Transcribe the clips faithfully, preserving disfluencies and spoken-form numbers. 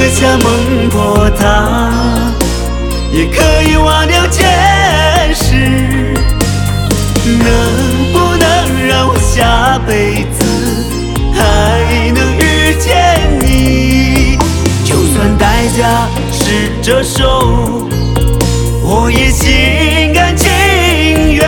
下梦破它，也可以忘掉前世。能不能让我下辈子还能遇见你？就算代价是这手，我也心甘情愿。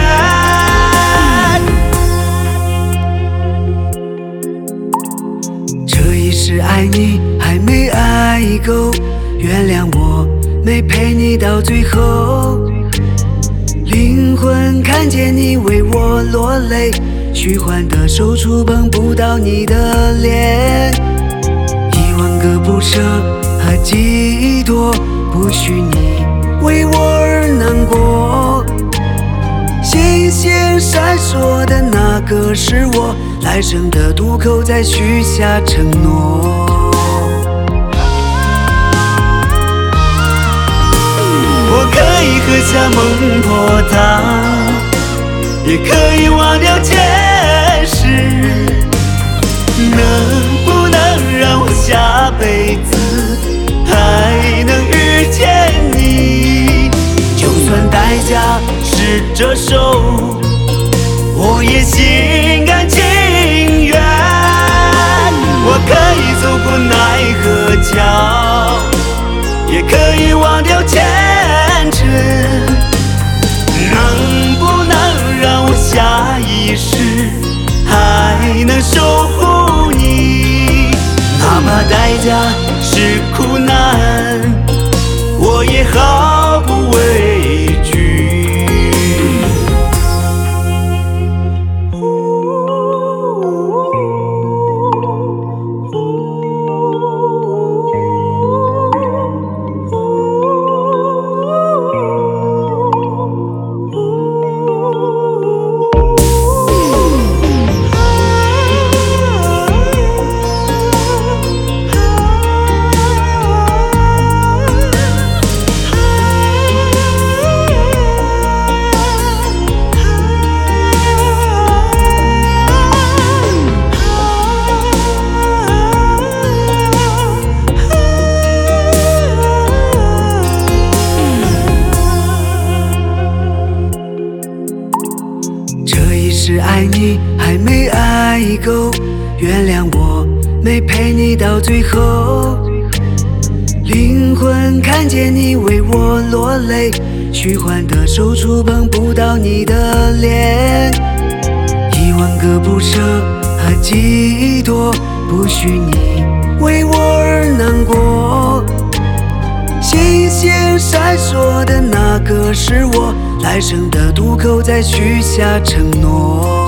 这一世爱你还没爱够，原谅我没陪你到最后。灵魂看见你为我落泪，虚幻的手触碰不到你的脸。一万个不舍和寄托，不许你为我而难过。星星闪烁的那个是我，来生的渡口再许下承诺。我可以喝下梦破它，也可以忘掉前世。能不能让我下辈子还能遇见你？就算代价是这手，我也心甘情愿。我可以走过奈何桥，也可以忘掉前尘。能不能让我下一世还能守护你？哪怕代价是苦难，我也毫不畏惧。是爱你还没爱够，原谅我没陪你到最后。灵魂看见你为我落泪，虚幻的手触碰不到你的脸。一万个不舍和寄托，不许你为我而难过。星星闪烁的那个是我，来生的渡口再许下承诺。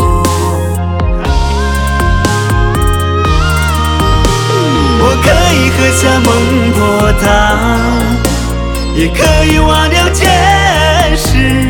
我可以喝下梦破它，也可以忘掉前世。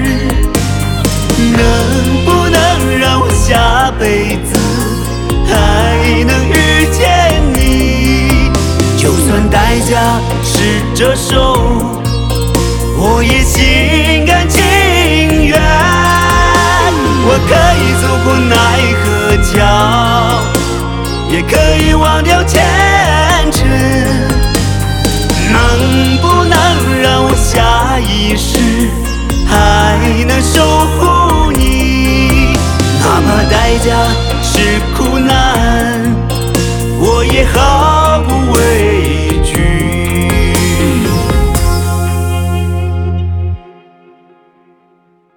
能不能让我下辈子还能遇见你？就算代价是这手，我也心甘情愿。我可以走过奈何桥，也可以忘掉前尘。能不能让我下一世还能守护你？哪怕代价是苦难，我也毫不畏惧。